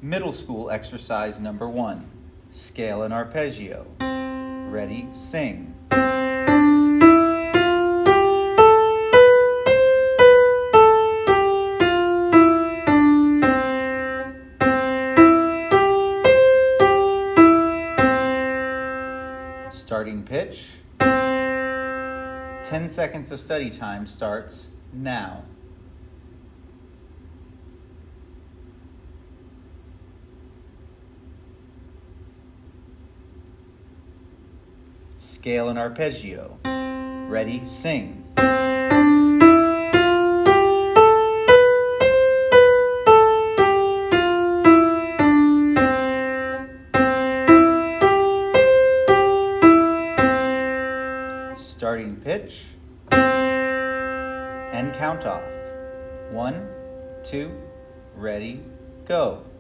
Middle school exercise number 1, scale and arpeggio. Ready, sing. Starting pitch. 10 seconds of study time starts now. Scale and arpeggio. Ready, sing. Starting pitch and count off. 1, 2, ready, go.